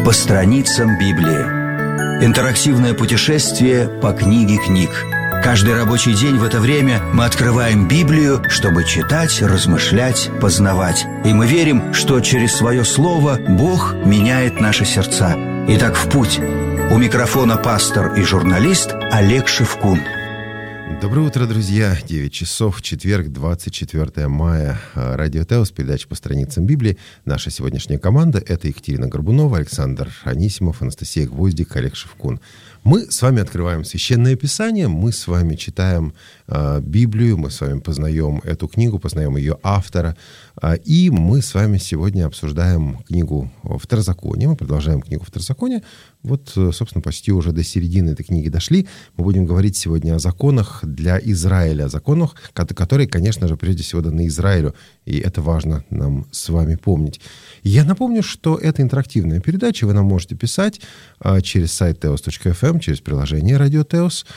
по страницам Библии. Интерактивное путешествие по книге книг. Каждый рабочий день в это время мы открываем Библию, чтобы читать, размышлять, познавать. И мы верим, что через свое слово Бог меняет наши сердца. Итак, в путь. У микрофона пастор и журналист Олег Шевкун. Доброе утро, друзья. 9 часов, четверг, 24 мая. Радио Теос, передача по страницам Библии. Наша сегодняшняя команда — это Екатерина Горбунова, Александр Анисимов, Анастасия Гвоздик, Олег Шевкун. Мы с вами открываем Священное Писание, мы с вами читаем Библию, мы с вами познаем эту книгу, познаем ее автора. И мы с вами сегодня обсуждаем книгу Второзакония. Мы продолжаем книгу Второзакония. Вот, собственно, почти уже до середины этой книги дошли. Мы будем говорить сегодня о законах для Израиля, о законах, которые, конечно же, прежде всего даны Израилю. И это важно нам с вами помнить. Я напомню, что это интерактивная передача. Вы нам можете писать через сайт teos.fm, через приложение Радио Теос,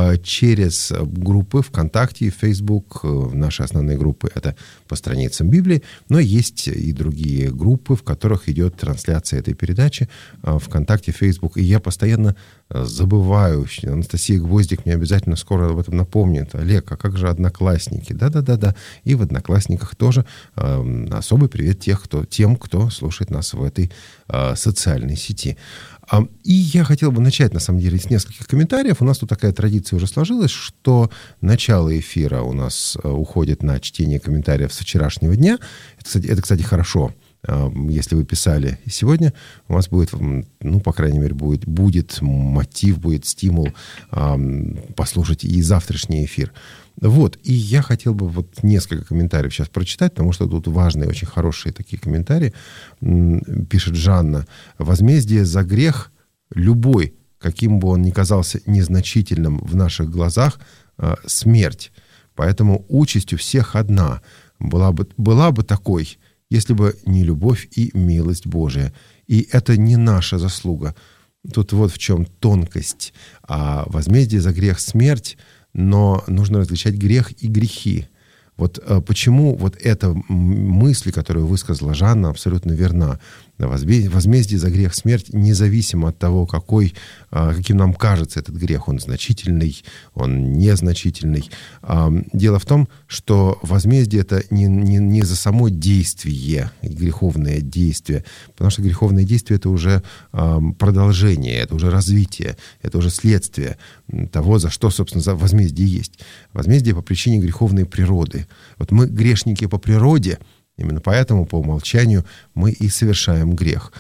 через группы ВКонтакте и Facebook. Наши основные группы — это по страницам Библии. Но есть и другие группы, в которых идет трансляция этой передачи. ВКонтакте, Facebook. И я постоянно забываю. Анастасия Гвоздик мне обязательно скоро об этом напомнит. Олег, а как же Одноклассники? Да. И в Одноклассниках тоже особый привет тем, кто слушает нас в этой социальной сети. И я хотел бы начать, на самом деле, с нескольких комментариев. У нас тут такая традиция уже сложилась, что начало эфира у нас уходит на чтение комментариев с вчерашнего дня. Это, кстати, хорошо. Если вы писали сегодня, у вас будет, по крайней мере, будет мотив, будет стимул послушать и завтрашний эфир. Вот, и я хотел бы несколько комментариев сейчас прочитать, потому что тут важные, очень хорошие такие комментарии. Пишет Жанна: «Возмездие за грех любой, каким бы он ни казался незначительным в наших глазах, смерть. Поэтому участь у всех одна. Была бы такой, если бы не любовь и милость Божия. И это не наша заслуга». Тут вот в чем тонкость. Возмездие за грех — смерть, но нужно различать грех и грехи. Вот почему эта мысль, которую высказала Жанна, абсолютно верна. Возмездие за грех — смерть, независимо от того, каким нам кажется этот грех. Он значительный, он незначительный. Дело в том, что возмездие — это не за само действие, греховное действие, потому что греховное действие — это уже продолжение, это уже развитие, это уже следствие того, за что, собственно, за возмездие есть. Возмездие по причине греховной природы. Вот мы грешники по природе. Именно поэтому, по умолчанию, мы и совершаем грех.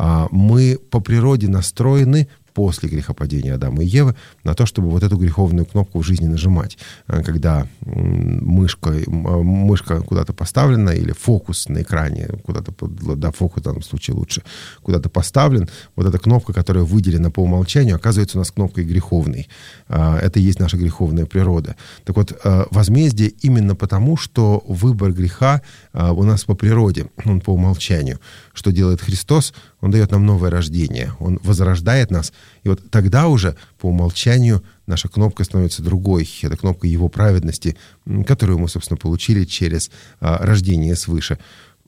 Мы по природе настроены после грехопадения Адама и Евы на то, чтобы эту греховную кнопку в жизни нажимать. Когда мышка куда-то поставлена, или фокус на экране куда-то, фокус в данном случае лучше, куда-то поставлен, эта кнопка, которая выделена по умолчанию, оказывается у нас кнопкой греховной. Это и есть наша греховная природа. Так вот, возмездие именно потому, что выбор греха у нас по природе, он по умолчанию. Что делает Христос? Он дает нам новое рождение. Он возрождает нас. И тогда уже по умолчанию наша кнопка становится другой. Это кнопка Его праведности, которую мы, собственно, получили через рождение свыше.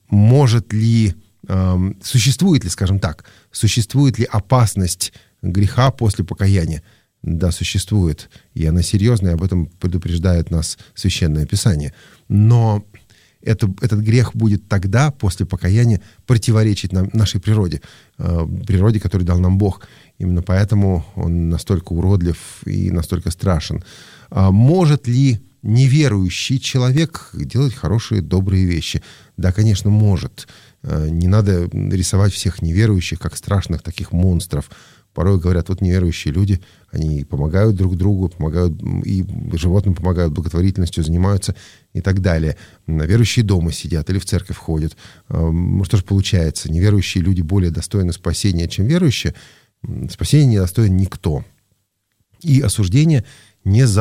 Существует ли опасность греха после покаяния? Да, существует. И она серьезная, об этом предупреждает нас Священное Писание. Но этот грех будет тогда, после покаяния, противоречить нашей природе, которую дал нам Бог. Именно поэтому он настолько уродлив и настолько страшен. Может ли неверующий человек делать хорошие, добрые вещи? Да, конечно, может. Не надо рисовать всех неверующих как страшных таких монстров. Порой говорят, неверующие люди, они помогают друг другу, помогают и животным помогают, благотворительностью занимаются и так далее. Верующие дома сидят или в церковь ходят. Что же получается? Неверующие люди более достойны спасения, чем верующие. Спасения не достоин никто. И осуждение не за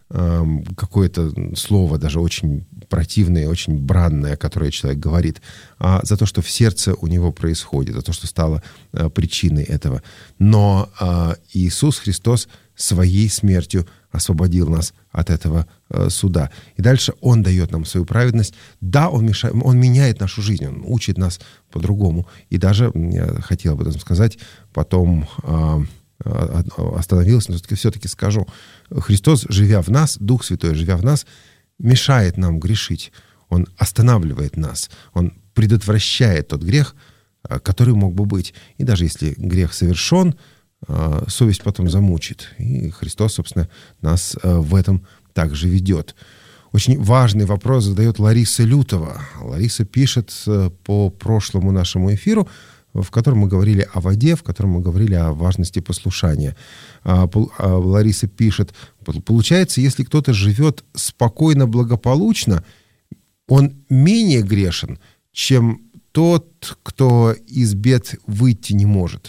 какое-то слово, даже очень противное, очень бранное, которое человек говорит, а за то, что в сердце у него происходит, за то, что стало причиной этого. Но Иисус Христос своей смертью освободил нас от этого суда. И дальше Он дает нам свою праведность. Да, Он меняет нашу жизнь, Он учит нас по-другому. И даже, я хотел об этом сказать, потом остановился, но все-таки скажу. Христос, живя в нас, Дух Святой, живя в нас, мешает нам грешить. Он останавливает нас. Он предотвращает тот грех, который мог бы быть. И даже если грех совершен, совесть потом замучит. И Христос, собственно, нас в этом также ведет. Очень важный вопрос задает Лариса Лютова. Лариса пишет по прошлому нашему эфиру, в котором мы говорили о воде, в котором мы говорили о важности послушания. Лариса пишет: получается, если кто-то живет спокойно, благополучно, он менее грешен, чем тот, кто из бед выйти не может.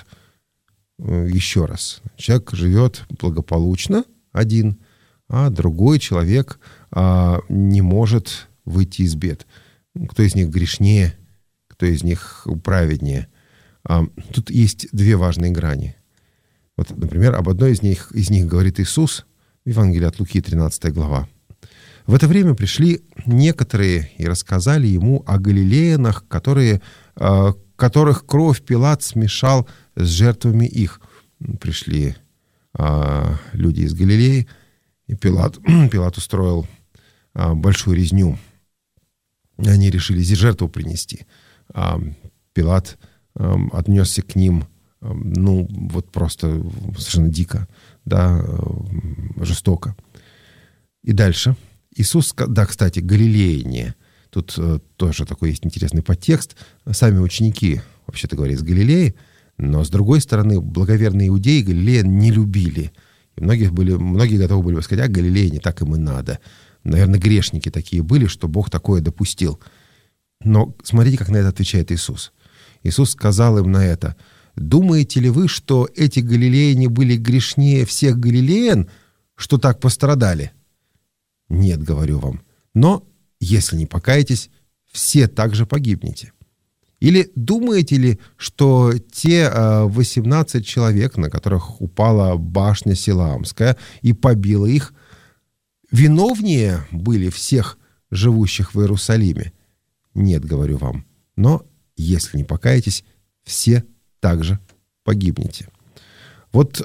Еще раз. Человек живет благополучно один, а другой человек не может выйти из бед. Кто из них грешнее, кто из них праведнее. Тут есть две важные грани. Вот, например, об одной из них говорит Иисус в Евангелии от Луки, 13 глава. В это время пришли некоторые и рассказали ему о галилеянах, которых кровь Пилат смешал с жертвами их. Пришли люди из Галилеи, и Пилат устроил большую резню. Они решили здесь жертву принести. Пилат отнесся к ним, просто совершенно дико, жестоко. И дальше. Иисус, кстати, галилеяне. Тут тоже такой есть интересный подтекст. Сами ученики, вообще-то говоря, из Галилеи, но, с другой стороны, благоверные иудеи галилеян не любили. И многие готовы были сказать: галилеяне, так им и надо. Наверное, грешники такие были, что Бог такое допустил. Но смотрите, как на это отвечает Иисус. Иисус сказал им на это: думаете ли вы, что эти галилеяне были грешнее всех галилеян, что так пострадали? Нет, говорю вам. Но если не покаетесь, все также погибнете. Или думаете ли, что те 18 человек, на которых упала башня Силаамская и побила их, виновнее были всех живущих в Иерусалиме? Нет, говорю вам. Но если не покаетесь, все также погибнете. Вот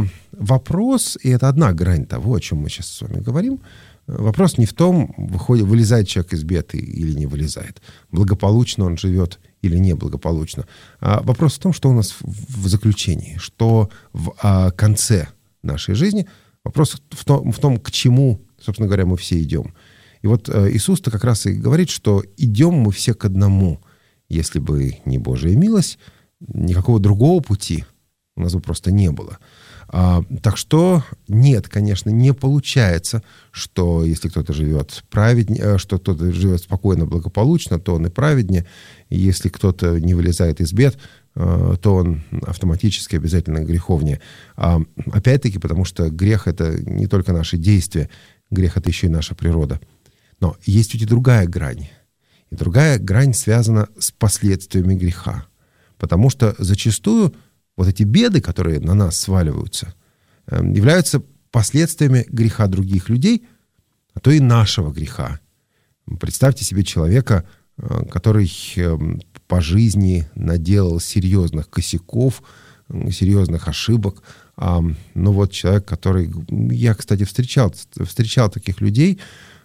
вопрос, и это одна грань того, о чем мы сейчас с вами говорим, вопрос не в том, вылезает человек из бед или не вылезает, благополучно он живет или неблагополучно. Вопрос в том, что у нас в заключении, что в конце нашей жизни. Вопрос в том, к чему, собственно говоря, мы все идем. И вот Иисус-то как раз и говорит, что идем мы все к одному. Если бы не Божья милость, никакого другого пути у нас бы просто не было. Так что нет, конечно, не получается, что если кто-то живет праведнее, что кто-то живет спокойно, благополучно, то он и праведнее. И если кто-то не вылезает из бед, то он автоматически обязательно греховнее. Опять-таки, потому что грех — это не только наши действия, грех — это еще и наша природа. Но есть ведь и другая грань. И другая грань связана с последствиями греха. Потому что зачастую вот эти беды, которые на нас сваливаются, являются последствиями греха других людей, а то и нашего греха. Представьте себе человека, который по жизни наделал серьезных косяков, серьезных ошибок. Человек, который... Я, кстати, встречал таких людей,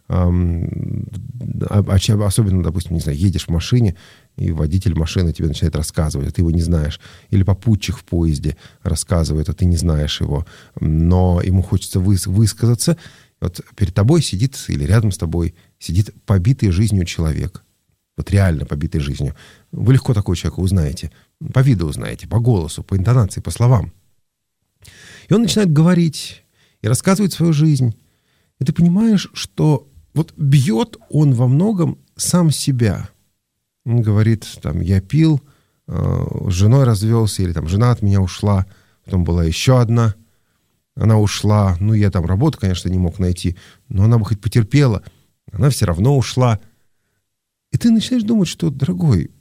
особенно, допустим, не знаю, едешь в машине, и водитель машины тебе начинает рассказывать, а ты его не знаешь. Или попутчик в поезде рассказывает, а ты не знаешь его. Но ему хочется высказаться. Вот перед тобой сидит, или рядом с тобой сидит побитый жизнью человек. Вот реально побитый жизнью. Вы легко такого человека узнаете. По виду узнаете, по голосу, по интонации, по словам. И он начинает говорить и рассказывать свою жизнь. И ты понимаешь, что вот бьет он во многом сам себя. Он говорит, я пил, с женой развелся, или жена от меня ушла, потом была еще одна. она ушла, я там работу, конечно, не мог найти, но она бы хоть потерпела, она все равно ушла. И ты начинаешь думать, что, дорогой,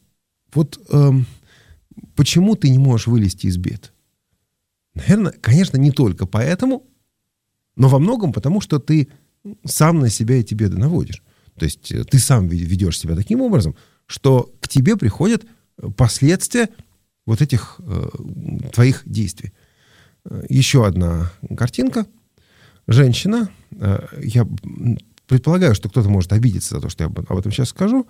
почему ты не можешь вылезти из бед? Наверное, конечно, не только поэтому, но во многом потому, что ты сам на себя эти беды наводишь. То есть ты сам ведешь себя таким образом, что к тебе приходят последствия вот этих твоих действий. Еще одна картинка. Женщина. Я предполагаю, что кто-то может обидеться за то, что я об этом сейчас скажу.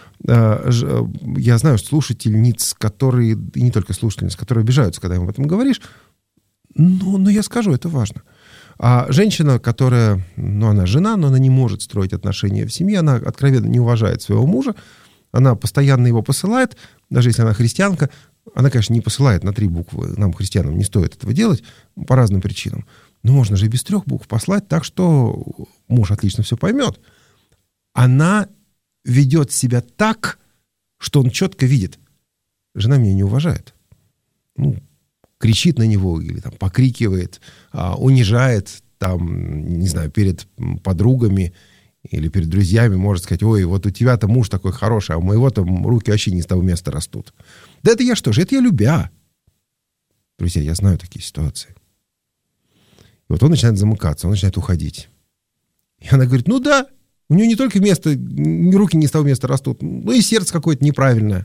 Я знаю слушательниц, которые, и не только слушательниц, которые обижаются, когда им об этом говоришь. Но я скажу, это важно. А женщина, которая, она жена, но она не может строить отношения в семье, она откровенно не уважает своего мужа, она постоянно его посылает, даже если она христианка, она, конечно, не посылает на 3 буквы, нам, христианам, не стоит этого делать по разным причинам. Но можно же и без 3 букв послать так, что муж отлично все поймет. Она ведет себя так, что он четко видит. Жена меня не уважает. Кричит на него или там покрикивает, унижает, не знаю, перед подругами или перед друзьями, может сказать: ой, вот у тебя-то муж такой хороший, а у моего-то руки вообще не с того места растут. Да это я что же? Это я любя. Друзья, я знаю такие ситуации. И вот он начинает замыкаться, он начинает уходить. И она говорит: да, у нее не только руки не с того места растут, и сердце какое-то неправильное.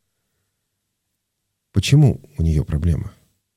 Почему у нее проблема?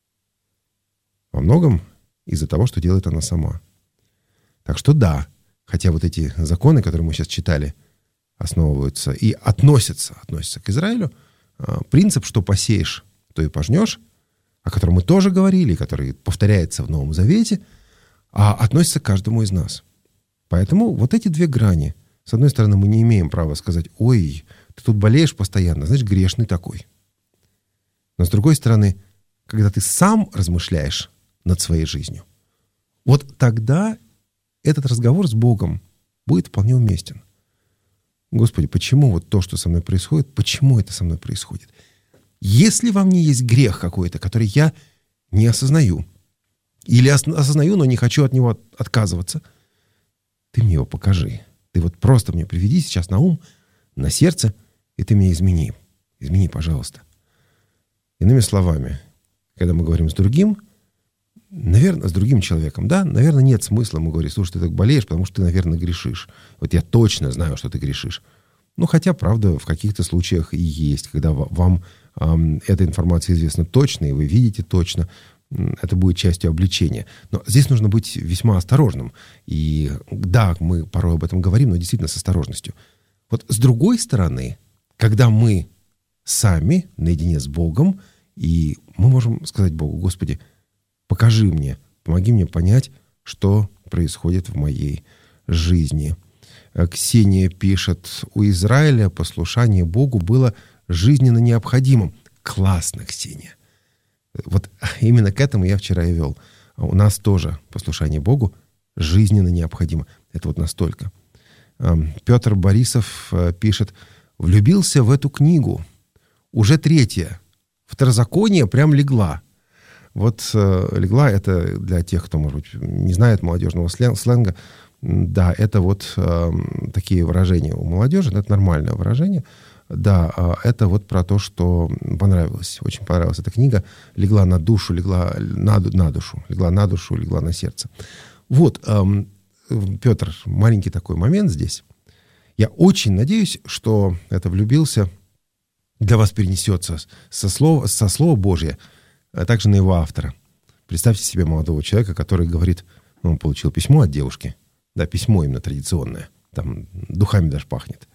Во многом из-за того, что делает она сама. Так что да, хотя вот эти законы, которые мы сейчас читали, основываются и относятся к Израилю, принцип, что посеешь, то и пожнешь, о котором мы тоже говорили, который повторяется в Новом Завете, относится к каждому из нас. Поэтому вот эти 2 грани. С одной стороны, мы не имеем права сказать: ой, ты тут болеешь постоянно, значит, грешный такой. Но с другой стороны, когда ты сам размышляешь над своей жизнью, вот тогда этот разговор с Богом будет вполне уместен. Господи, почему вот то, что со мной происходит, почему это со мной происходит? Если во мне есть грех какой-то, который я не осознаю, или осознаю, но не хочу от него отказываться, ты мне его покажи. Ты вот просто мне приведи сейчас на ум, на сердце, и ты меня измени. Измени, пожалуйста. Иными словами, когда мы говорим с другим, наверное, с другим человеком, да, наверное, нет смысла ему говорить: слушай, ты так болеешь, потому что ты, наверное, грешишь. Вот я точно знаю, что ты грешишь. Хотя, правда, в каких-то случаях и есть, когда вам эта информация известна точно, и вы видите точно, это будет частью обличения. Но здесь нужно быть весьма осторожным. И да, мы порой об этом говорим, но действительно с осторожностью. Вот с другой стороны, когда мы сами наедине с Богом, и мы можем сказать Богу: Господи, покажи мне, помоги мне понять, что происходит в моей жизни. Ксения пишет: у Израиля послушание Богу было жизненно необходимым. Классно, Ксения. Вот именно к этому я вчера и вел. У нас тоже послушание Богу жизненно необходимо. Это вот настолько. Петр Борисов пишет: влюбился в эту книгу. Уже 3-я. Второзаконие прям легла. Вот легла — это для тех, кто, может быть, не знает молодежного сленга. Да, это вот такие выражения у молодежи, это нормальное выражение. Да, это вот про то, что понравилось. Очень понравилась эта книга. Легла на душу, легла на душу. Легла на душу, легла на сердце. Вот, Петр, маленький такой момент здесь. Я очень надеюсь, что это «влюбился» для вас перенесется со слова Божия, а также на его автора. Представьте себе молодого человека, который говорит: он получил письмо от девушки. Да, письмо именно традиционное. Там духами даже пахнет.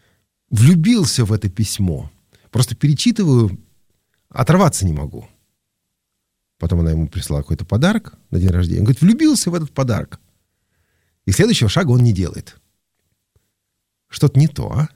Влюбился в это письмо. Просто перечитываю, оторваться не могу. Потом она ему прислала какой-то подарок на день рождения. Он говорит: влюбился в этот подарок. И следующего шага он не делает. Что-то не то, а?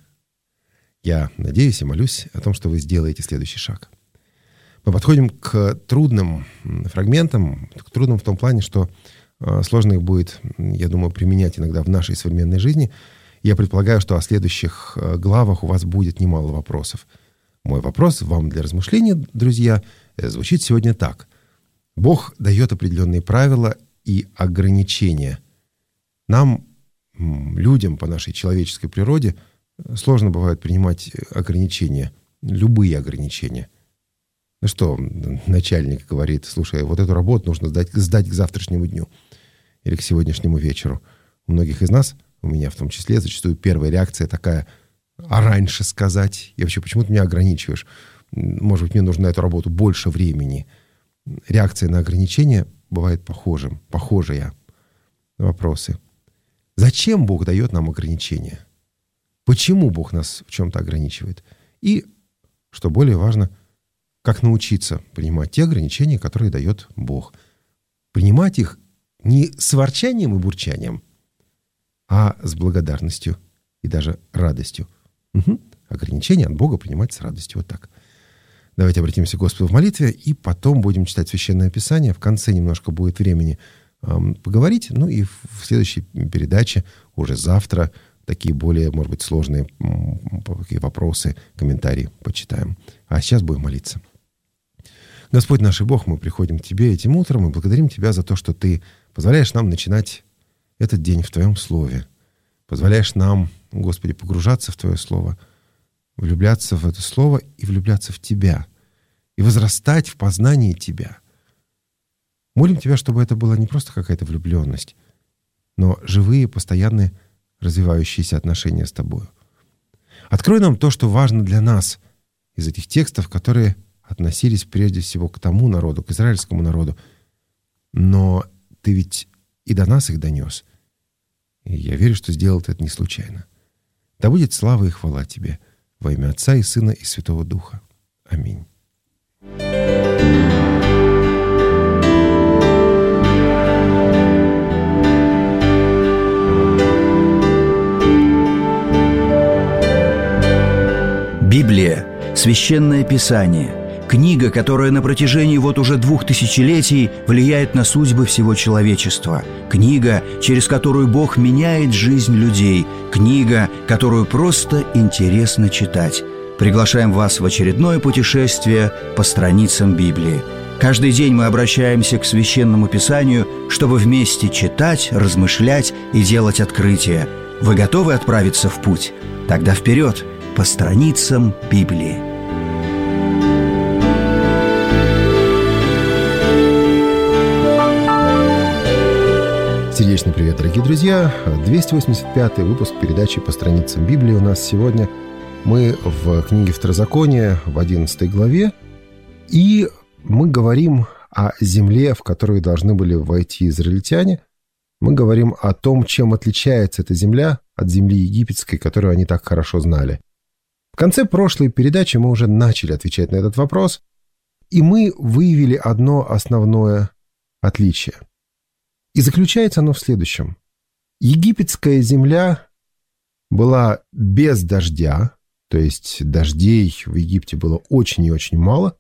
Я надеюсь и молюсь о том, что вы сделаете следующий шаг. Мы подходим к трудным фрагментам, трудным в том плане, что сложно их будет, я думаю, применять иногда в нашей современной жизни. Я предполагаю, что о следующих главах у вас будет немало вопросов. Мой вопрос вам для размышления, друзья, звучит сегодня так. Бог дает определенные правила, и ограничения. Нам, людям по нашей человеческой природе, сложно бывает принимать ограничения, любые ограничения. Ну что, начальник говорит: слушай, вот эту работу нужно сдать к завтрашнему дню или к сегодняшнему вечеру. У многих из нас, у меня в том числе, зачастую первая реакция такая: а раньше сказать? И вообще, почему ты меня ограничиваешь? Может быть, мне нужно на эту работу больше времени. Реакция на ограничения бывает похожие. Вопросы. Зачем Бог дает нам ограничения? Почему Бог нас в чем-то ограничивает? И, что более важно, как научиться принимать те ограничения, которые дает Бог. Принимать их не с ворчанием и бурчанием, а с благодарностью и даже радостью. Ограничения от Бога принимать с радостью. Вот так. Давайте обратимся к Господу в молитве, и потом будем читать Священное Писание. В конце немножко будет времени поговорить. Ну и в следующей передаче, уже завтра, такие более, может быть, сложные вопросы, комментарии почитаем. А сейчас будем молиться. Господь наш и Бог, мы приходим к Тебе этим утром и благодарим Тебя за то, что Ты позволяешь нам начинать этот день в Твоем Слове. Позволяешь нам, Господи, погружаться в Твое Слово, влюбляться в это Слово и влюбляться в Тебя, и возрастать в познании Тебя. Молим Тебя, чтобы это была не просто какая-то влюбленность, но живые, постоянные, развивающиеся отношения с Тобою. Открой нам то, что важно для нас из этих текстов, которые относились прежде всего к тому народу, к израильскому народу. Но Ты ведь и до нас их донес. И я верю, что сделал Ты это не случайно. Да будет слава и хвала Тебе во имя Отца и Сына и Святого Духа. Аминь. Библия – Священное Писание, книга, которая на протяжении вот уже 2000 летий влияет на судьбы всего человечества, книга, через которую Бог меняет жизнь людей, книга, которую просто интересно читать. Приглашаем вас в очередное путешествие по страницам Библии. Каждый день мы обращаемся к Священному Писанию, чтобы вместе читать, размышлять и делать открытия. Вы готовы отправиться в путь? Тогда вперед! По страницам Библии. Сердечный привет, дорогие друзья. 285-й выпуск передачи «По страницам Библии» у нас сегодня. Мы в книге Второзакония в 11 главе, и мы говорим о земле, в которую должны были войти израильтяне. Мы говорим о том, чем отличается эта земля от земли египетской, которую они так хорошо знали. В конце прошлой передачи мы уже начали отвечать на этот вопрос, и мы выявили одно основное отличие. И заключается оно в следующем. Египетская земля была без дождя, то есть дождей в Египте было очень и очень мало,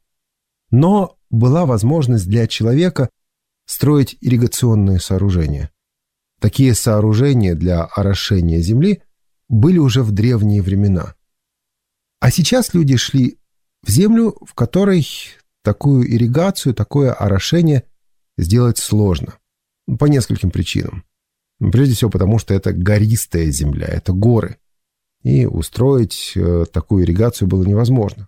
но была возможность для человека строить ирригационные сооружения. Такие сооружения для орошения земли были уже в древние времена. А сейчас люди шли в землю, в которой такую ирригацию, такое орошение сделать сложно. По нескольким причинам. Прежде всего потому, что это гористая земля, это горы. И устроить такую ирригацию было невозможно.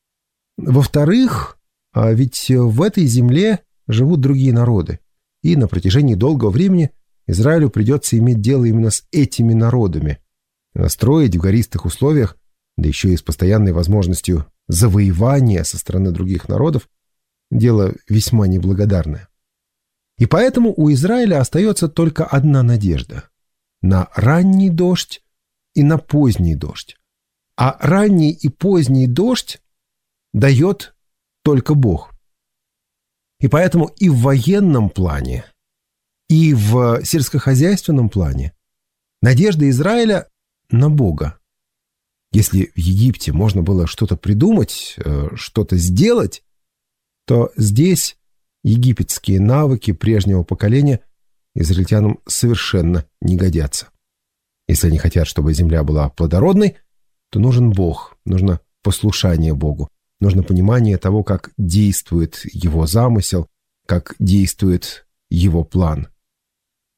Во-вторых, ведь в этой земле живут другие народы. И на протяжении долгого времени Израилю придется иметь дело именно с этими народами. Строить в гористых условиях, да еще и с постоянной возможностью завоевания со стороны других народов, дело весьма неблагодарное. И поэтому у Израиля остается только одна надежда – на ранний дождь и на поздний дождь. А ранний и поздний дождь дает только Бог. И поэтому и в военном плане, и в сельскохозяйственном плане надежда Израиля на Бога. Если в Египте можно было что-то придумать, что-то сделать, то здесь египетские навыки прежнего поколения израильтянам совершенно не годятся. Если они хотят, чтобы земля была плодородной, то нужен Бог, нужно послушание Богу, нужно понимание того, как действует Его замысел, как действует Его план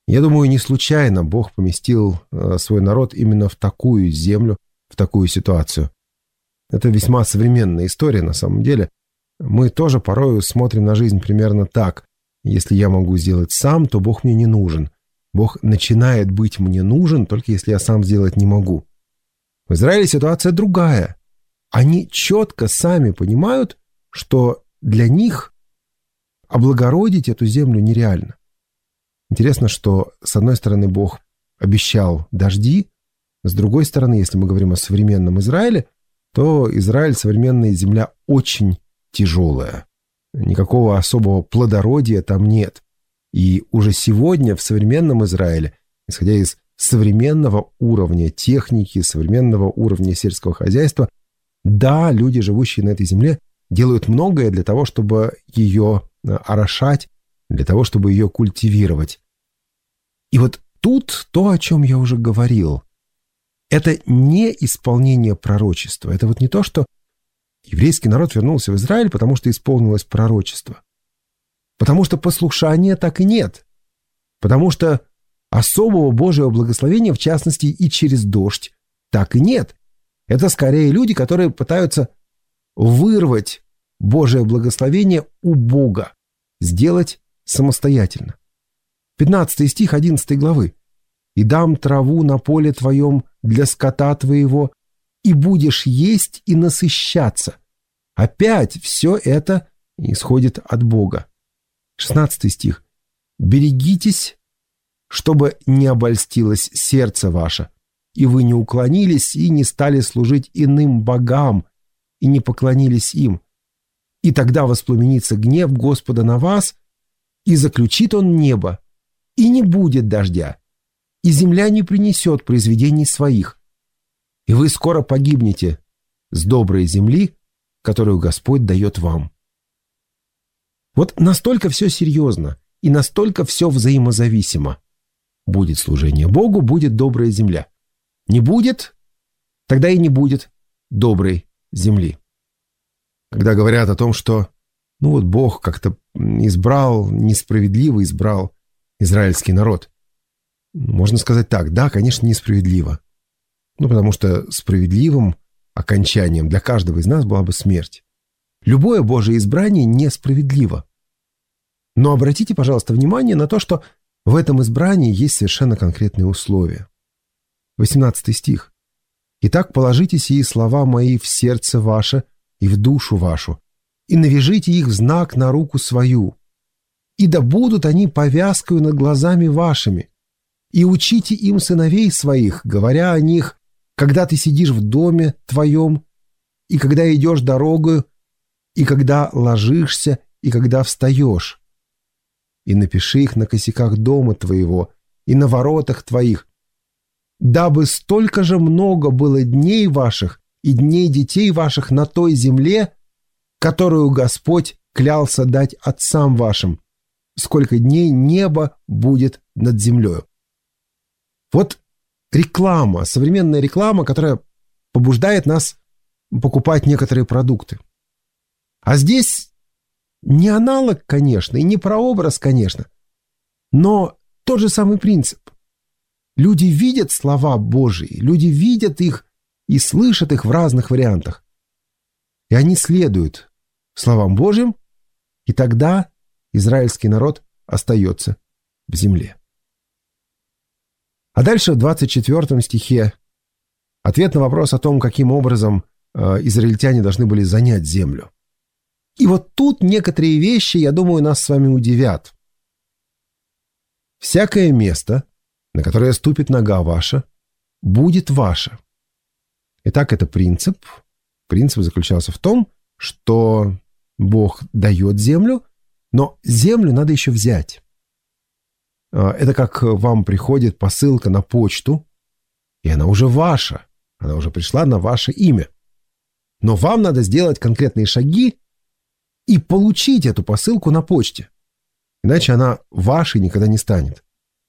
Я думаю, не случайно Бог поместил свой народ именно в такую землю, в такую ситуацию. Это весьма современная история на самом деле. Мы тоже порою смотрим на жизнь примерно так. Если я могу сделать сам, то Бог мне не нужен. Бог начинает быть мне нужен, только если я сам сделать не могу. В Израиле ситуация другая. Они четко сами понимают, что для них облагородить эту землю нереально. Интересно, что с одной стороны Бог обещал дожди, с другой стороны, если мы говорим о современном Израиле, то Израиль, современная земля, очень тяжелая. Никакого особого плодородия там нет. И уже сегодня в современном Израиле, исходя из современного уровня техники, современного уровня сельского хозяйства, да, люди, живущие на этой земле, делают многое для того, чтобы ее орошать, для того, чтобы ее культивировать. И вот тут то, о чем я уже говорил, это не исполнение пророчества. Это вот не то, что еврейский народ вернулся в Израиль, потому что исполнилось пророчество. Потому что послушания так и нет. Потому что особого Божьего благословения, в частности, и через дождь, так и нет. Это скорее люди, которые пытаются вырвать Божие благословение у Бога, сделать самостоятельно. 15 стих 11 главы. «И дам траву на поле твоем для скота твоего, и будешь есть и насыщаться». Опять все это исходит от Бога. 16 стих. «Берегитесь, чтобы не обольстилось сердце ваше, и вы не уклонились и не стали служить иным богам, и не поклонились им. И тогда воспламенится гнев Господа на вас, и заключит он небо, и не будет дождя, и земля не принесет произведений своих, и вы скоро погибнете с доброй земли, которую Господь дает вам». Вот настолько все серьезно и настолько все взаимозависимо. Будет служение Богу, будет добрая земля. Не будет, тогда и не будет доброй земли. Когда говорят о том, что Бог как-то несправедливо избрал израильский народ, можно сказать так: да, конечно, несправедливо. Потому что справедливым окончанием для каждого из нас была бы смерть. Любое Божие избрание несправедливо. Но обратите, пожалуйста, внимание на то, что в этом избрании есть совершенно конкретные условия. 18 стих. «Итак, положите сии слова мои в сердце ваше и в душу вашу, и навяжите их в знак на руку свою, и да будут они повязкою над глазами вашими, и учите им сыновей своих, говоря о них, когда ты сидишь в доме твоем, и когда идешь дорогою, и когда ложишься, и когда встаешь. И напиши их на косяках дома твоего и на воротах твоих, дабы столько же много было дней ваших и дней детей ваших на той земле, которую Господь клялся дать отцам вашим, сколько дней небо будет над землею». Вот реклама, современная реклама, которая побуждает нас покупать некоторые продукты. А здесь не аналог, конечно, и не прообраз, конечно, но тот же самый принцип. Люди видят слова Божьи, люди видят их и слышат их в разных вариантах. И они следуют словам Божьим, и тогда израильский народ остается в земле. А дальше в 24 стихе ответ на вопрос о том, каким образом израильтяне должны были занять землю. И вот тут некоторые вещи, я думаю, нас с вами удивят. «Всякое место, на которое ступит нога ваша, будет ваше». Итак, это принцип. Принцип заключался в том, что Бог дает землю, но землю надо еще взять. Это как вам приходит посылка на почту, и она уже ваша, она уже пришла на ваше имя. Но вам надо сделать конкретные шаги и получить эту посылку на почте. Иначе она вашей никогда не станет.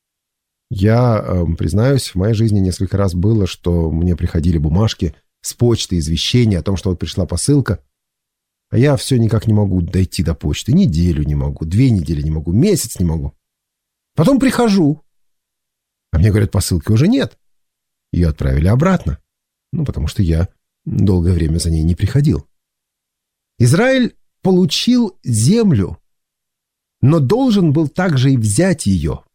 Я признаюсь, в моей жизни несколько раз было, что мне приходили бумажки с почты, извещения о том, что вот пришла посылка, а я все никак не могу дойти до почты. Неделю не могу, 2 недели не могу, месяц не могу. Потом прихожу, А мне говорят, посылки уже нет. Ее отправили обратно. Потому что я долгое время за ней не приходил. Израиль получил землю, но должен был также и взять ее.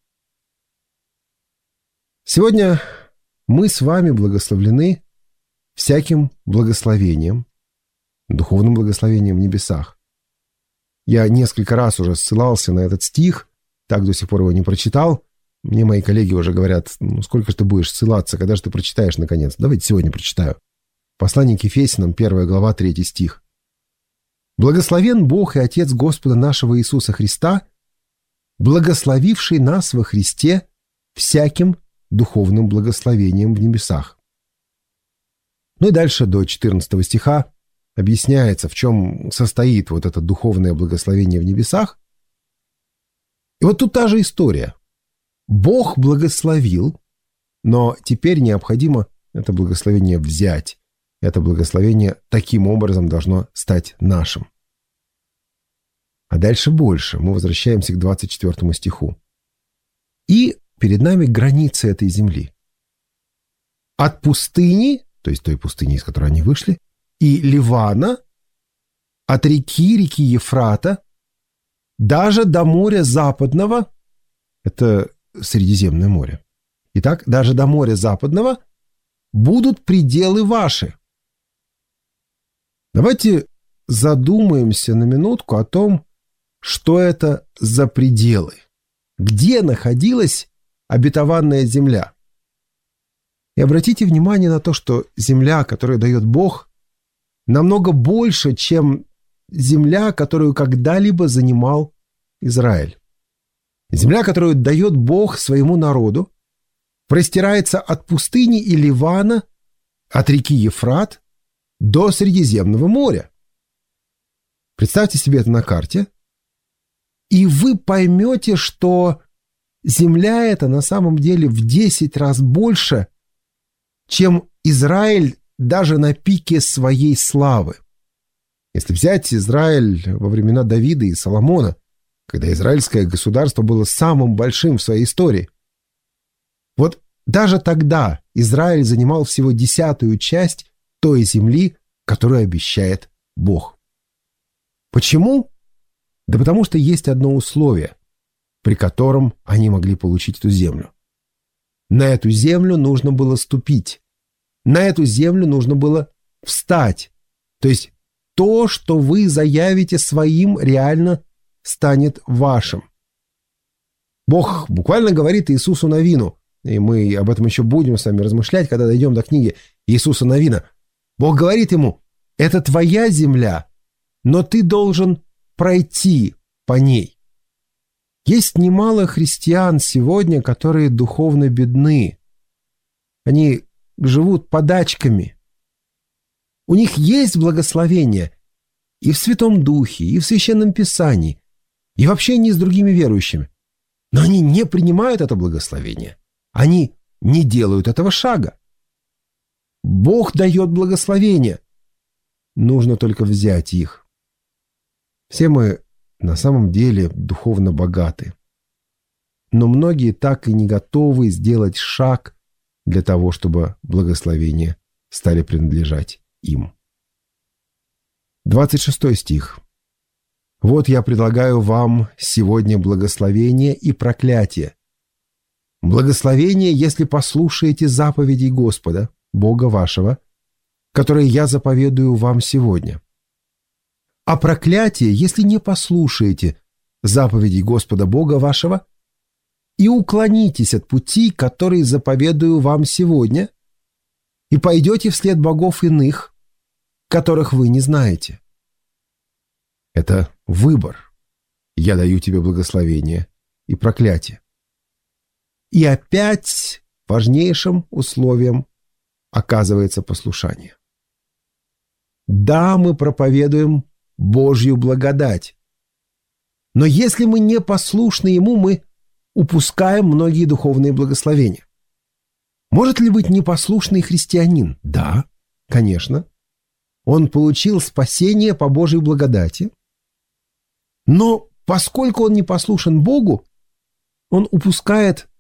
Сегодня мы с вами благословлены всяким благословением, духовным благословением в небесах. Я несколько раз уже ссылался на этот стих, так до сих пор его не прочитал. Мне мои коллеги уже говорят, сколько же ты будешь ссылаться, когда же ты прочитаешь наконец? Давайте сегодня прочитаю. Послание к Ефесянам, 1 глава, 3 стих. «Благословен Бог и Отец Господа нашего Иисуса Христа, благословивший нас во Христе всяким духовным благословением в небесах». И дальше до 14 стиха объясняется, в чем состоит вот это духовное благословение в небесах. И вот тут та же история. Бог благословил, но теперь необходимо это благословение взять. Это благословение таким образом должно стать нашим. А дальше больше. Мы возвращаемся к 24 стиху. «И перед нами границы этой земли. От пустыни, то есть той пустыни, из которой они вышли, и Ливана, от реки Ефрата, даже до моря Западного, это Средиземное море. Итак, даже до моря Западного будут пределы ваши». Давайте задумаемся на минутку о том, что это за пределы. Где находилась обетованная земля? И обратите внимание на то, что земля, которую дает Бог, намного больше, чем земля, которую когда-либо занимал Израиль. Земля, которую дает Бог своему народу, простирается от пустыни и Ливана, от реки Ефрат до Средиземного моря. Представьте себе это на карте, и вы поймете, что земля эта на самом деле в 10 раз больше, чем Израиль даже на пике своей славы. Если взять Израиль во времена Давида и Соломона, когда израильское государство было самым большим в своей истории, вот даже тогда Израиль занимал всего 10-ю часть той земли, которую обещает Бог. Почему? Да потому что есть одно условие, при котором они могли получить эту землю. На эту землю нужно было ступить. На эту землю нужно было встать. То есть то, что вы заявите своим, реально станет вашим. Бог буквально говорит Иисусу Навину, и мы об этом еще будем с вами размышлять, когда дойдем до книги Иисуса Навина. Бог говорит ему: это твоя земля, но ты должен пройти по ней. Есть немало христиан сегодня, которые духовно бедны. Они живут подачками. У них есть благословение и в Святом Духе, и в Священном Писании, и в общении с другими верующими. Но они не принимают это благословение. Они не делают этого шага. Бог дает благословение. Нужно только взять их. Все мы на самом деле духовно богаты. Но многие так и не готовы сделать шаг для того, чтобы благословения стали принадлежать им. 26 стих. «Вот я предлагаю вам сегодня благословение и проклятие. Благословение, если послушаете заповедей Господа, Бога вашего, которые я заповедую вам сегодня. А проклятие, если не послушаете заповедей Господа Бога вашего и уклонитесь от пути, который заповедую вам сегодня, и пойдете вслед богов иных, которых вы не знаете». Это выбор. Я даю тебе благословение и проклятие. И опять важнейшим условием оказывается послушание. Да, мы проповедуем Божью благодать, но если мы не послушны Ему, мы упускаем многие духовные благословения. Может ли быть непослушный христианин? Да, конечно. Он получил спасение по Божьей благодати, но поскольку он не послушен Богу, он упускает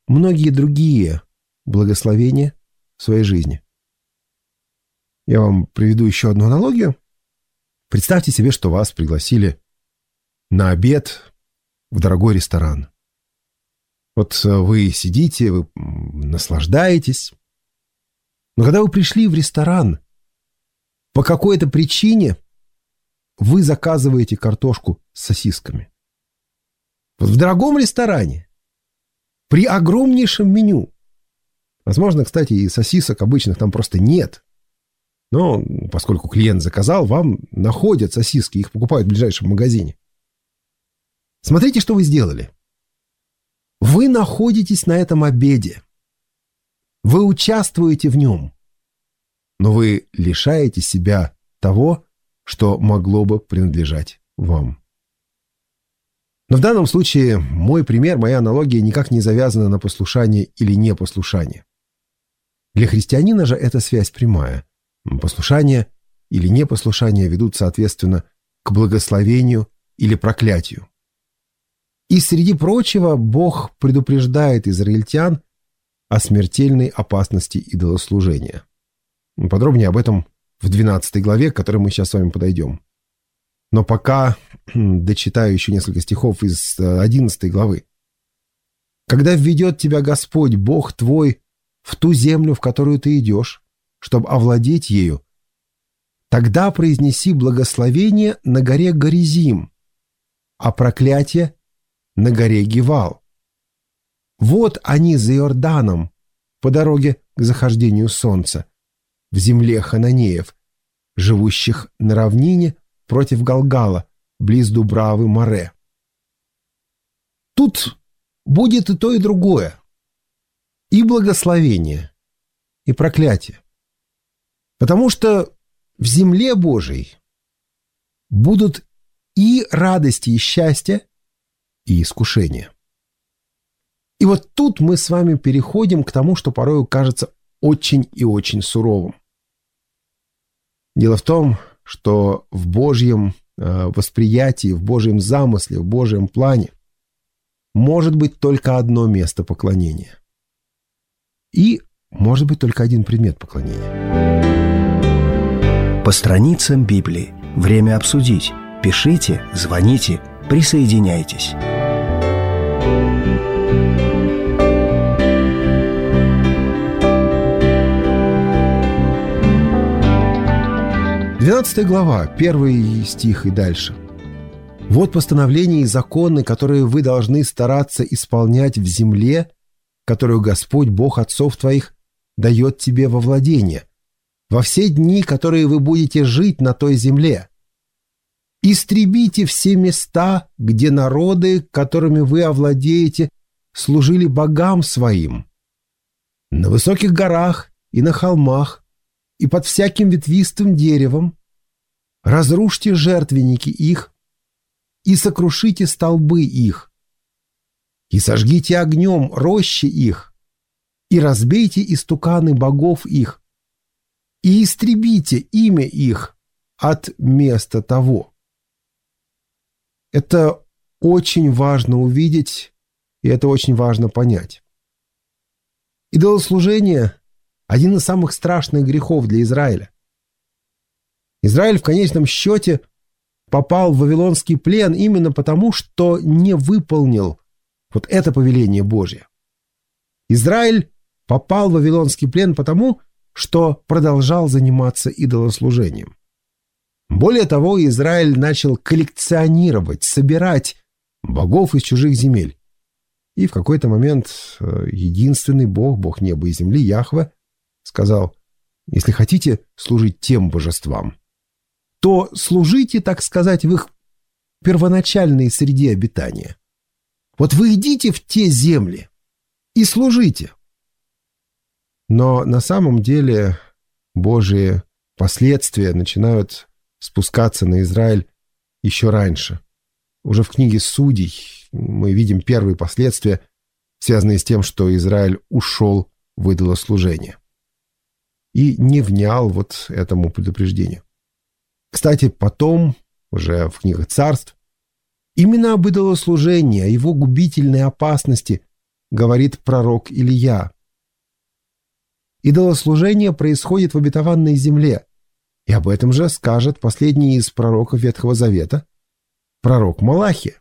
многие другие благословения в своей жизни. Я вам приведу еще одну аналогию. Представьте себе, что вас пригласили на обед в дорогой ресторан. Вот вы сидите, вы наслаждаетесь. Но когда вы пришли в ресторан, по какой-то причине вы заказываете картошку с сосисками. Вот в дорогом ресторане, при огромнейшем меню. Возможно, кстати, и сосисок обычных там просто нет. Но поскольку клиент заказал, вам находят сосиски, их покупают в ближайшем магазине. Смотрите, что вы сделали. Вы находитесь на этом обеде. Вы участвуете в нем. Но вы лишаете себя того, что могло бы принадлежать вам. Но в данном случае мой пример, моя аналогия никак не завязана на послушание или непослушание. Для христианина же эта связь прямая. Послушание или непослушание ведут, соответственно, к благословению или проклятию. И среди прочего Бог предупреждает израильтян о смертельной опасности идолослужения. Подробнее об этом в 12 главе, к которой мы сейчас с вами подойдем. Но пока дочитаю еще несколько стихов из 11 главы. «Когда введет тебя Господь, Бог твой, в ту землю, в которую ты идешь, чтобы овладеть ею, тогда произнеси благословение на горе Горизим, а проклятие на горе Гивал. Вот они за Иорданом, по дороге к захождению солнца, в земле хананеев, живущих на равнине против Галгала, близ Дубравы Море». Тут будет и то, и другое. И благословение, и проклятие. Потому что в земле Божией будут и радости, и счастье, и искушения. И вот тут мы с вами переходим к тому, что порою кажется очень и очень суровым. Дело в том, что в Божьем восприятии, в Божьем замысле, в Божьем плане может быть только одно место поклонения. И может быть только один предмет поклонения. По страницам Библии. Время обсудить. Пишите, звоните, присоединяйтесь. Двенадцатая глава, 1 стих и дальше. «Вот постановления и законы, которые вы должны стараться исполнять в земле, которую Господь, Бог отцов твоих, дает тебе во владение, во все дни, которые вы будете жить на той земле. Истребите все места, где народы, которыми вы овладеете, служили богам своим. На высоких горах и на холмах, и под всяким ветвистым деревом. Разрушьте жертвенники их, и сокрушите столбы их, и сожгите огнем рощи их, и разбейте истуканы богов их, и истребите имя их от места того». Это очень важно увидеть, и это очень важно понять. Идолослужение – один из самых страшных грехов для Израиля. Израиль в конечном счете попал в вавилонский плен именно потому, что не выполнил вот это повеление Божье. Израиль попал в вавилонский плен потому, что продолжал заниматься идолослужением. Более того, Израиль начал коллекционировать, собирать богов из чужих земель. И в какой-то момент единственный Бог, Бог неба и земли, Яхве, сказал: если хотите служить тем божествам, то служите, так сказать, в их первоначальной среде обитания. Вот вы идите в те земли и служите. Но на самом деле Божьи последствия начинают спускаться на Израиль еще раньше. Уже в книге Судей мы видим первые последствия, связанные с тем, что Израиль ушел в идолослужение и не внял вот этому предупреждению. Кстати, потом, уже в книгах Царств, именно об идолослужении, о его губительной опасности говорит пророк Илия. Идолослужение происходит в обетованной земле, и об этом же скажет последний из пророков Ветхого Завета, пророк Малахия.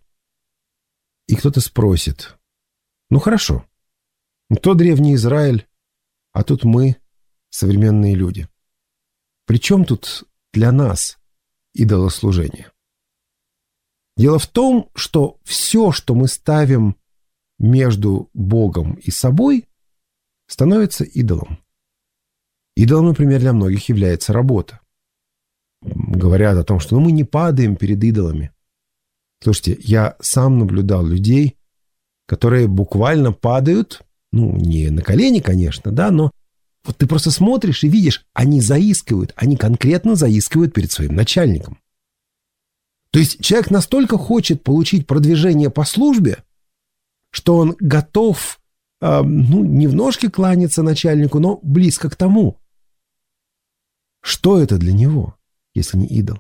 И кто-то спросит: ну хорошо, то древний Израиль, а тут мы, современные люди. При чем тут для нас идолослужение? Дело в том, что все, что мы ставим между Богом и собой, становится идолом. Идолом, например, для многих является работа. Говорят о том, что мы не падаем перед идолами. Слушайте, я сам наблюдал людей, которые буквально падают, не на колени, конечно, да, но вот ты просто смотришь и видишь, они заискивают, они конкретно заискивают перед своим начальником. То есть человек настолько хочет получить продвижение по службе, что он готов, не в ножки кланяться начальнику, но близко к тому. Что это для него, если не идол?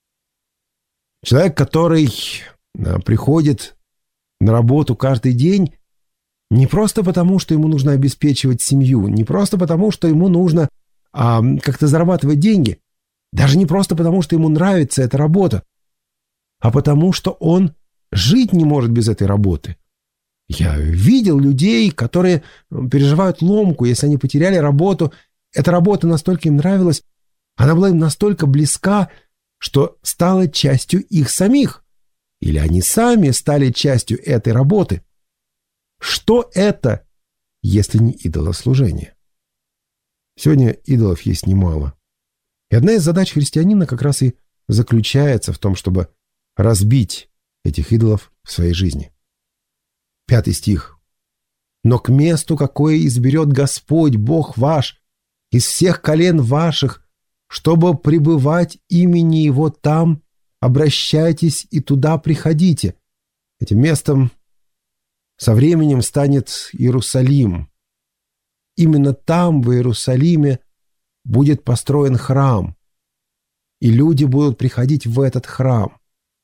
Человек, который приходит на работу каждый день не просто потому, что ему нужно обеспечивать семью, не просто потому, что ему нужно как-то зарабатывать деньги, даже не просто потому, что ему нравится эта работа, а потому что он жить не может без этой работы. Я видел людей, которые переживают ломку, если они потеряли работу. Эта работа настолько им нравилась, она была им настолько близка, что стала частью их самих. Или они сами стали частью этой работы. Что это, если не идолослужение? Сегодня идолов есть немало. И одна из задач христианина как раз и заключается в том, чтобы разбить этих идолов в своей жизни. 5 стих. «Но к месту, какое изберет Господь, Бог ваш, из всех колен ваших, чтобы пребывать имени Его там, обращайтесь и туда приходите». Этим местом со временем станет Иерусалим. Именно там, в Иерусалиме, будет построен храм, и люди будут приходить в этот храм.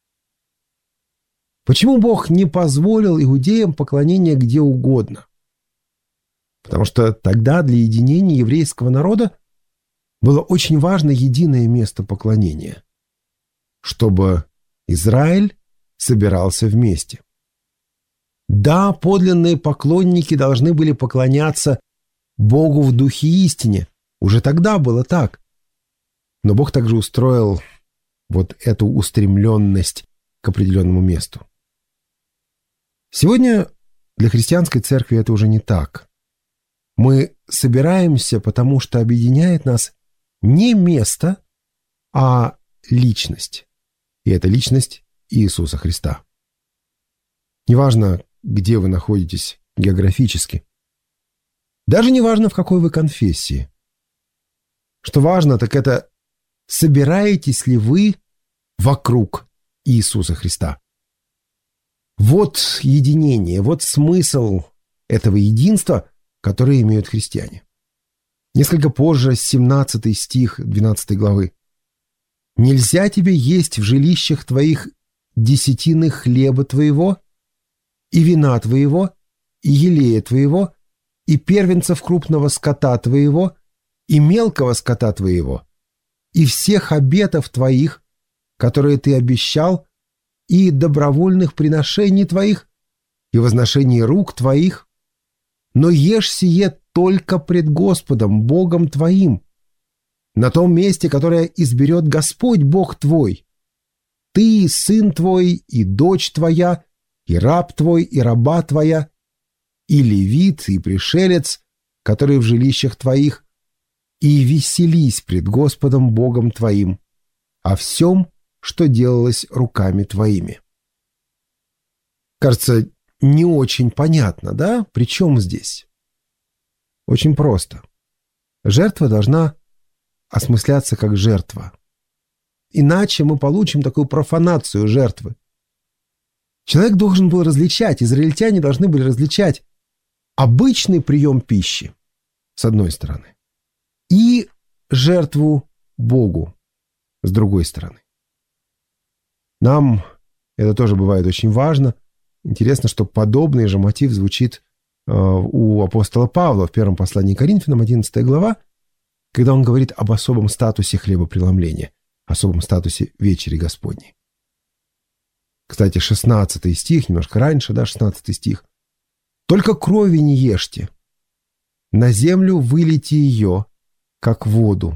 Почему Бог не позволил иудеям поклонение где угодно? Потому что тогда для единения еврейского народа было очень важно единое место поклонения, чтобы Израиль собирался вместе. Да, подлинные поклонники должны были поклоняться Богу в духе и истине. Уже тогда было так. Но Бог также устроил вот эту устремленность к определенному месту. Сегодня для христианской церкви это уже не так. Мы собираемся, потому что объединяет нас не место, а личность. И это личность Иисуса Христа. Неважно, где вы находитесь географически. Даже не важно, в какой вы конфессии. Что важно, так это, собираетесь ли вы вокруг Иисуса Христа. Вот единение, вот смысл этого единства, которое имеют христиане. Несколько позже, 17 стих 12 главы. «Нельзя тебе есть в жилищах твоих десятины хлеба твоего, и вина твоего, и елея твоего, и первенцев крупного скота твоего, и мелкого скота твоего, и всех обетов твоих, которые ты обещал, и добровольных приношений твоих, и возношений рук твоих, но ешь сие только пред Господом, Богом твоим, на том месте, которое изберет Господь, Бог твой. Ты, сын твой, и дочь твоя, и раб твой, и раба твоя, и левит, и пришелец, который в жилищах твоих, и веселись пред Господом, Богом твоим, о всем, что делалось руками твоими». Кажется, не очень понятно, да? При чем здесь? Очень просто. Жертва должна осмысляться как жертва. Иначе мы получим такую профанацию жертвы. Человек должен был различать, израильтяне должны были различать обычный прием пищи, с одной стороны, и жертву Богу, с другой стороны. Нам это тоже бывает очень важно. Интересно, что подобный же мотив звучит у апостола Павла в первом послании к Коринфянам, 11 глава, когда он говорит об особом статусе хлебопреломления, особом статусе вечери Господней. Кстати, 16 стих, немножко раньше, 16 стих. «Только крови не ешьте, на землю вылейте ее, как воду».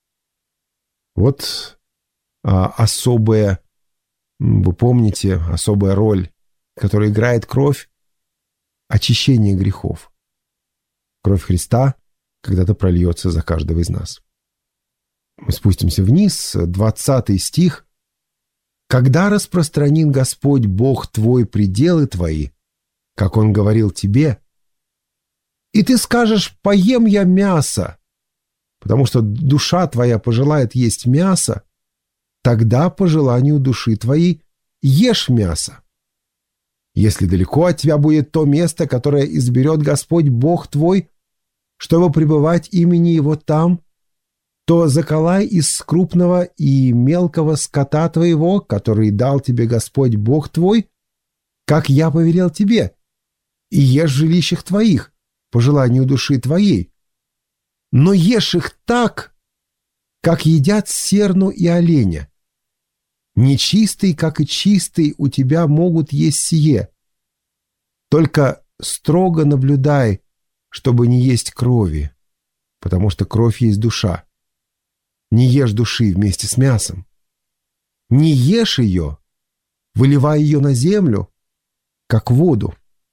Вот особая, вы помните, особая роль, которую играет кровь, очищение грехов. Кровь Христа когда-то прольется за каждого из нас. Мы спустимся вниз, 20 стих. «Когда распространит Господь Бог твой пределы твои, как Он говорил тебе, и ты скажешь: поем я мясо, потому что душа твоя пожелает есть мясо, тогда по желанию души твоей ешь мясо. Если далеко от тебя будет то место, которое изберет Господь Бог твой, чтобы пребывать имени Его там, то заколай из крупного и мелкого скота твоего, который дал тебе Господь Бог твой, как я повелел тебе, и ешь в жилищах твоих, по желанию души твоей. Но ешь их так, как едят серну и оленя. Нечистый, как и чистый, у тебя могут есть сие. Только строго наблюдай, чтобы не есть крови, потому что кровь есть душа. Не ешь души вместе с мясом. Не ешь ее, выливай ее на землю, как воду».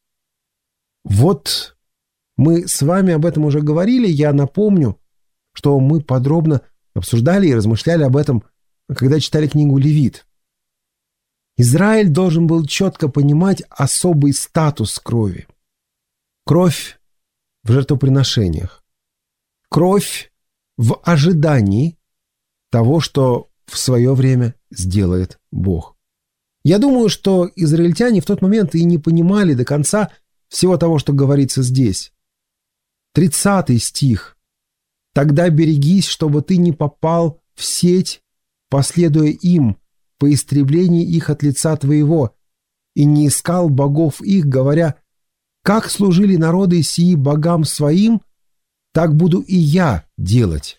Вот мы с вами об этом уже говорили. Я напомню, что мы подробно обсуждали и размышляли об этом, когда читали книгу Левит. Израиль должен был четко понимать особый статус крови. Кровь в жертвоприношениях. Кровь в ожидании того, что в свое время сделает Бог. Я думаю, что израильтяне в тот момент и не понимали до конца всего того, что говорится здесь. 30 стих. «Тогда берегись, чтобы ты не попал в сеть, последуя им, по истреблении их от лица твоего, и не искал богов их, говоря: как служили народы сии богам своим, так буду и я делать».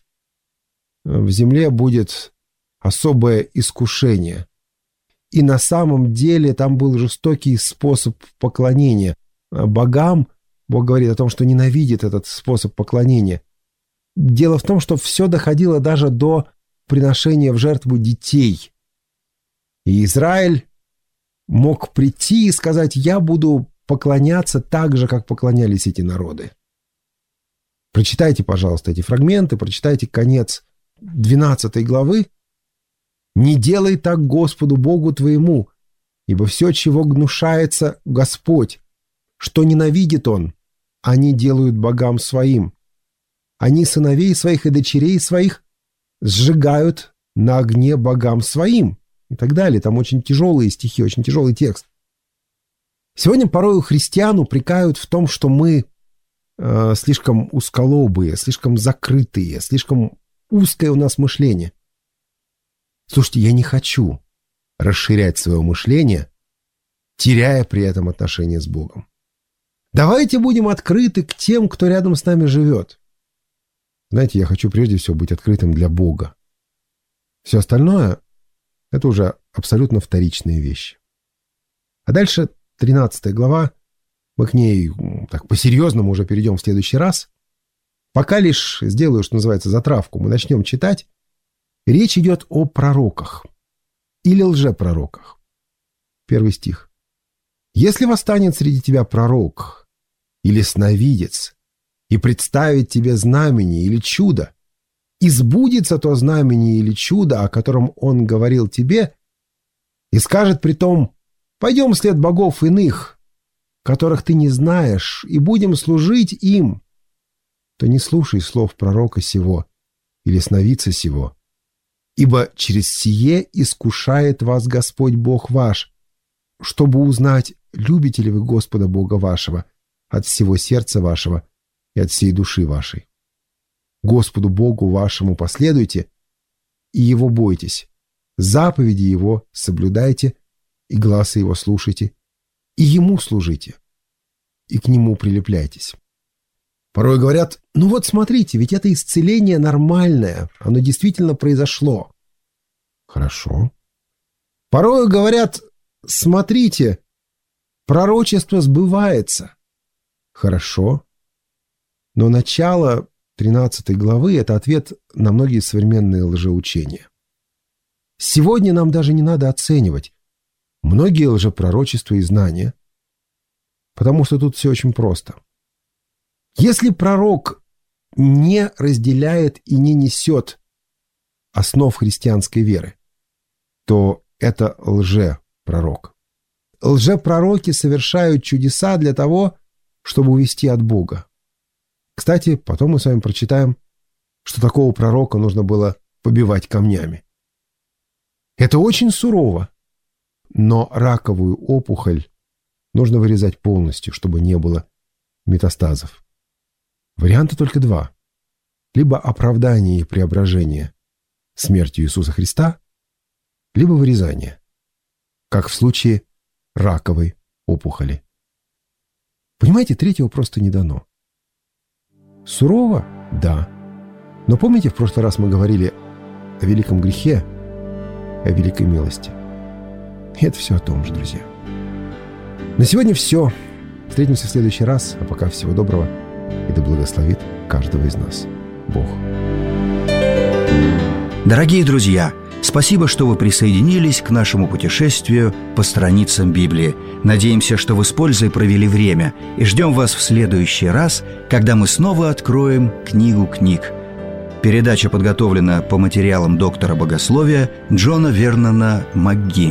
В земле будет особое искушение. И на самом деле там был жестокий способ поклонения богам. Бог говорит о том, что ненавидит этот способ поклонения. Дело в том, что все доходило даже до приношения в жертву детей. И Израиль мог прийти и сказать: я буду поклоняться так же, как поклонялись эти народы. Прочитайте, пожалуйста, эти фрагменты, прочитайте конец 12 главы. «Не делай так Господу Богу твоему, ибо все, чего гнушается Господь, что ненавидит Он, они делают богам своим. Они сыновей своих и дочерей своих сжигают на огне богам своим». И так далее. Там очень тяжелые стихи, очень тяжелый текст. Сегодня порой христиан упрекают в том, что мы слишком узколобые, слишком закрытые, слишком узкое у нас мышление. Слушайте, я не хочу расширять свое мышление, теряя при этом отношения с Богом. Давайте будем открыты к тем, кто рядом с нами живет. Знаете, я хочу прежде всего быть открытым для Бога. Все остальное — это уже абсолютно вторичные вещи. А дальше 13 глава, мы к ней так по-серьезному уже перейдем в следующий раз. Пока лишь сделаю, что называется, затравку, мы начнем читать. Речь идет о пророках или лжепророках. 1 стих. «Если восстанет среди тебя пророк или сновидец и представит тебе знамение или чудо, и сбудется то знамение или чудо, о котором он говорил тебе, и скажет притом: пойдем вслед богов иных, которых ты не знаешь, и будем служить им, то не слушай слов пророка сего или сновидца сего, ибо через сие искушает вас Господь Бог ваш, чтобы узнать, любите ли вы Господа Бога вашего от всего сердца вашего и от всей души вашей. Господу Богу вашему последуйте и Его бойтесь, заповеди Его соблюдайте и гласа Его слушайте, и Ему служите. и к нему прилепляйтесь. Порой говорят: ну вот смотрите, ведь это исцеление нормальное, оно действительно произошло. Хорошо. Порой говорят: смотрите, пророчество сбывается. Хорошо. Но начало 13 главы – это ответ на многие современные лжеучения. Сегодня нам даже не надо оценивать многие лжепророчества и знания, потому что тут все очень просто. Если пророк не разделяет и не несет основ христианской веры, то это лжепророк. Лжепророки совершают чудеса для того, чтобы увести от Бога. Кстати, потом мы с вами прочитаем, что такого пророка нужно было побивать камнями. Это очень сурово, но раковую опухоль нужно вырезать полностью, чтобы не было метастазов. Варианты только два. Либо оправдание и преображение смертью Иисуса Христа, либо вырезание, как в случае раковой опухоли. Понимаете, третьего просто не дано. Сурово? Да. Но помните, в прошлый раз мы говорили о великом грехе, о великой милости. И это все о том же, друзья. На сегодня все. Встретимся в следующий раз. А пока всего доброго. И да благословит каждого из нас Бог. Дорогие друзья, спасибо, что вы присоединились к нашему путешествию по страницам Библии. Надеемся, что вы с пользой провели время, и ждем вас в следующий раз, когда мы снова откроем книгу книг. Передача подготовлена по материалам доктора богословия Джона Вернона МакГи.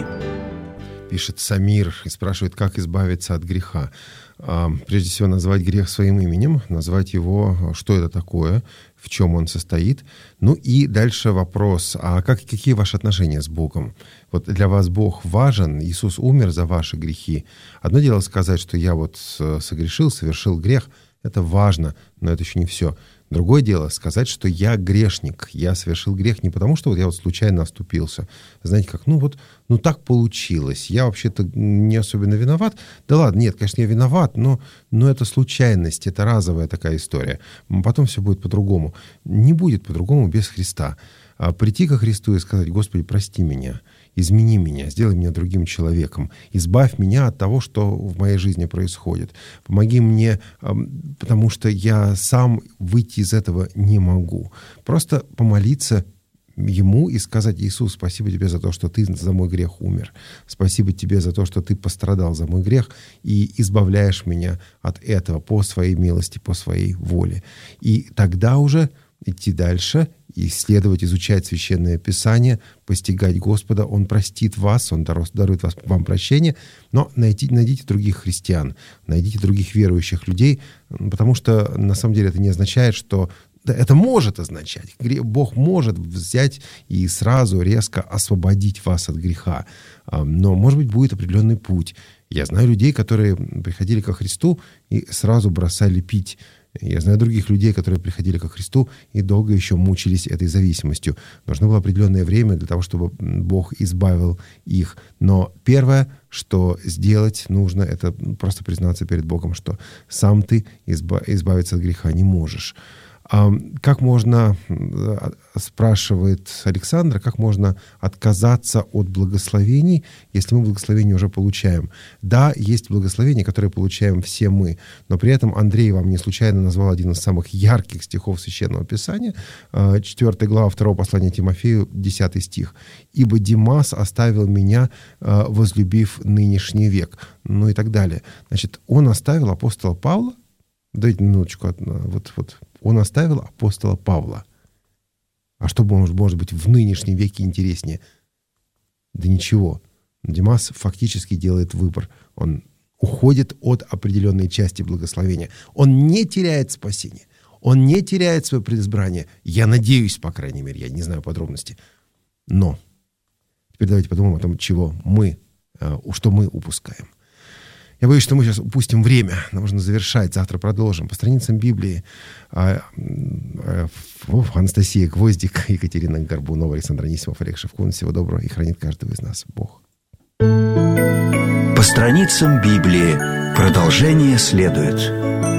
Пишет Самир и спрашивает, как избавиться от греха. Прежде всего, назвать грех своим именем, назвать его, что это такое, в чем он состоит. Ну и дальше вопрос, а какие ваши отношения с Богом? Вот для вас Бог важен, Иисус умер за ваши грехи. Одно дело сказать, что я вот согрешил, совершил грех, это важно, но это еще не все. Другое дело сказать, что я грешник, я совершил грех не потому, что вот я вот случайно оступился. Знаете как, так получилось, я вообще-то не особенно виноват. Да ладно, нет, конечно, я виноват, но это случайность, это разовая такая история. Потом все будет по-другому. Не будет по-другому без Христа. Прийти ко Христу и сказать: Господи, прости меня, измени меня, сделай меня другим человеком, избавь меня от того, что в моей жизни происходит. Помоги мне, потому что я сам выйти из этого не могу. Просто помолиться Ему и сказать: Иисус, спасибо Тебе за то, что Ты за мой грех умер. Спасибо Тебе за то, что Ты пострадал за мой грех и избавляешь меня от этого по Своей милости, по Своей воле. И тогда уже идти дальше, исследовать, изучать Священное Писание, постигать Господа. Он простит вас, Он дарует вам прощение, но найдите других христиан, найдите других верующих людей, потому что на самом деле это не означает, что... Это может означать. Бог может взять и сразу резко освободить вас от греха. Но, может быть, будет определенный путь. Я знаю людей, которые приходили ко Христу и сразу бросали пить. Я знаю других людей, которые приходили ко Христу и долго еще мучились этой зависимостью. Нужно было определенное время для того, чтобы Бог избавил их. Но первое, что сделать нужно, это просто признаться перед Богом, что сам ты избавиться от греха не можешь. Как можно, спрашивает Александра, как можно отказаться от благословений, если мы благословения уже получаем? Да, есть благословения, которые получаем все мы, но при этом Андрей вам не случайно назвал один из самых ярких стихов Священного Писания, 4 глава 2 послания Тимофею, 10 стих. «Ибо Димас оставил меня, возлюбив нынешний век». Ну и так далее. Значит, он оставил апостола Павла. Дайте минуточку. Он оставил апостола Павла. А что может быть в нынешнем веке интереснее? Да ничего. Димас фактически делает выбор. Он уходит от определенной части благословения. Он не теряет спасение. Он не теряет свое предизбрание. Я надеюсь, по крайней мере, я не знаю подробностей. Но теперь давайте подумаем о том, что мы упускаем. Я боюсь, что мы сейчас упустим время. Нам нужно завершать. Завтра продолжим. По страницам Библии Анастасия Гвоздик, Екатерина Горбунова, Александр Анисимов, Олег Шевкун. Всего доброго и хранит каждого из нас Бог. По страницам Библии. Продолжение следует.